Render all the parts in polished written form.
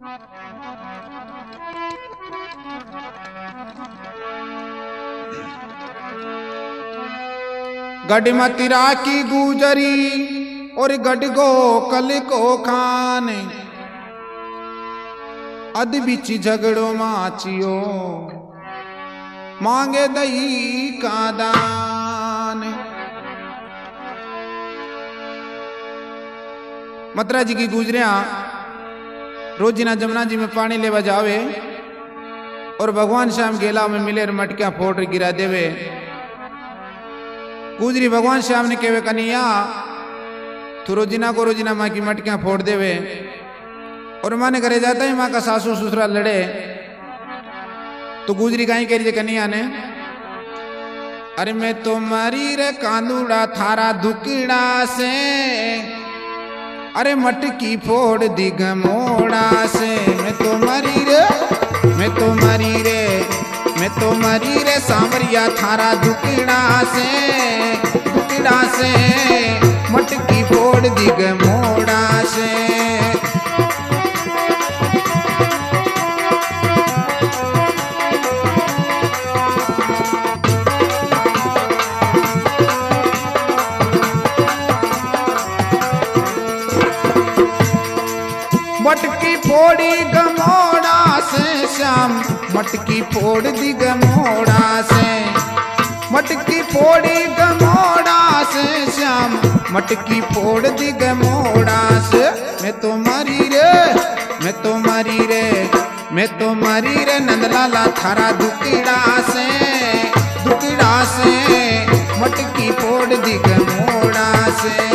गढ़ मतिरा की गुजरी और गढ़ गो कल को खान अद बिच झगड़ो माचियो मांगे दही का दान। मथुरा जी की गुजरिया रोजीना जमुना जी में पानी लेवा जावे और भगवान श्याम गेला में मिले मटकियां फोड़ गिरा देवे। गुजरी भगवान श्याम ने कहे कन्हैया तू रोजीना को रोजीना माँ की मटकियां फोड़ देवे और माँ ने घरे जाता ही माँ का सासू ससुरा लड़े तो गुजरी कहीं कह रही कन्हैया ने अरे मैं तो मरी रे कांदूड़ा थारा दुकड़ा से अरे मटकी फोड़ दी गमोड़ा से। मैं तो मरी रे मैं तो मरी रे मैं तो मरी रे सांवरिया थारा दुकड़ा से मटकी फोड़ दी गमोड़ा से। मटकी फोड़ी गमोड़ा से श्याम मटकी फोड़ दी गमोड़ा से। मटकी फोड़ी गमोड़ा से श्याम मटकी फोड़ दी गमोड़ा से। मैं तो मरी रे मैं तो मरी रे मैं तो मरी रे नंदलाला थारा दुकड़ा से मटकी फोड़ दी गमोड़ा से।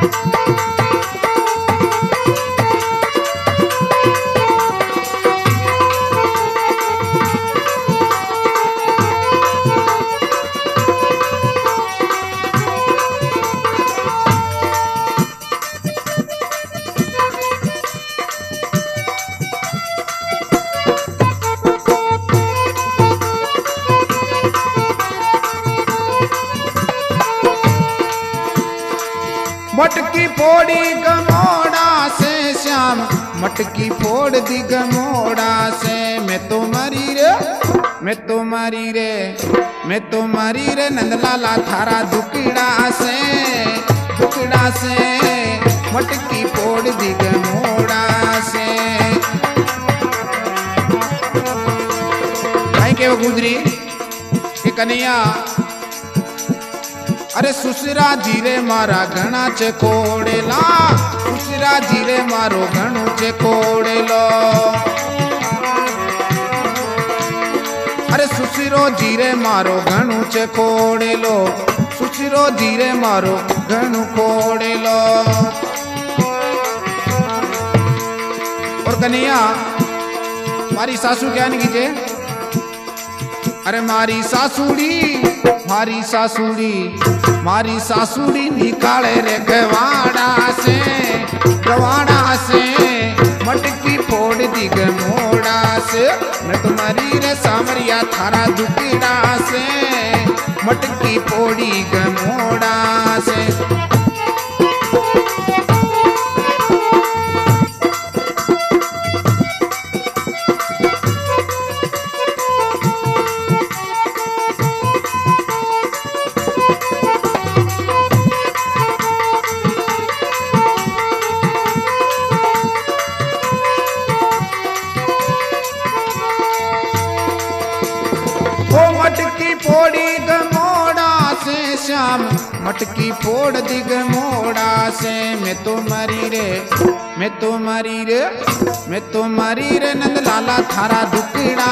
मटकी फोड़ी गमोड़ा से श्याम मटकी फोड़ दी गमोड़ा से। मैं तो मरी रे मैं तो मरी रे मैं तो मरी रे नंदलाला थारा दुकड़ा से मटकी फोड़ दी गमोड़ा से। कहीं के वो गुजरी कि कन्हैया अरे सुसरा जीरे मारा घना चकोड़ेला सुसरा जीरे मारो घणो चकोड़ेलो। अरे सुसरो जीरे मारो घणो चकोड़ेलो सुसरो जीरे मारो घणो कोड़ेलो। और कन्हैया मारी सासू क्या नहीं कीजे अरे मारी सासुड़ी निकाले रे गवाड़ा से मटकी फोड़ दी गमोड़ा से। मैं तुम्हारी रे सांवरिया थारा दुकड़ा से मटकी फोड़ी गमोड़ा से। मटकी फोड़ी गमोड़ा से श्याम मटकी फोड़ दी गमोड़ा से। मैं तो मरी रे मैं तो मरी रे मैं तो मरी रे नंदलाला थारा दुकड़ा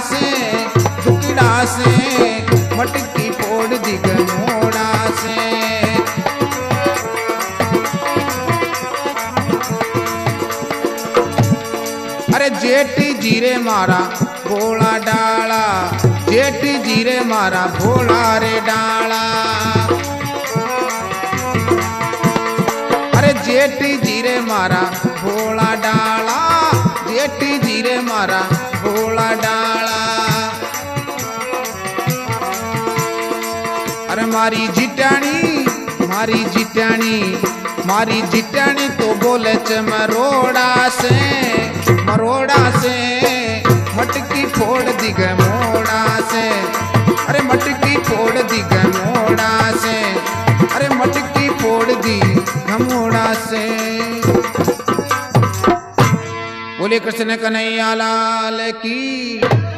से मटकी फोड़ दी गमोड़ा से। अरे जेठी जीरे मारा भोला डाला जेठी जीरे मारा भोला रे डाला। अरे जेठी जीरे मारा भोला डाला जेठी जीरे मारा भोला डाला। अरे मारी जिटानी तो बोले च मरोड़ा दी गए मोड़ा से, अरे मटकी फोड़ दी गए मोड़ा से, अरे मटकी फोड़ दी घमोड़ा से। बोले कृष्ण कन्हैया लाल की।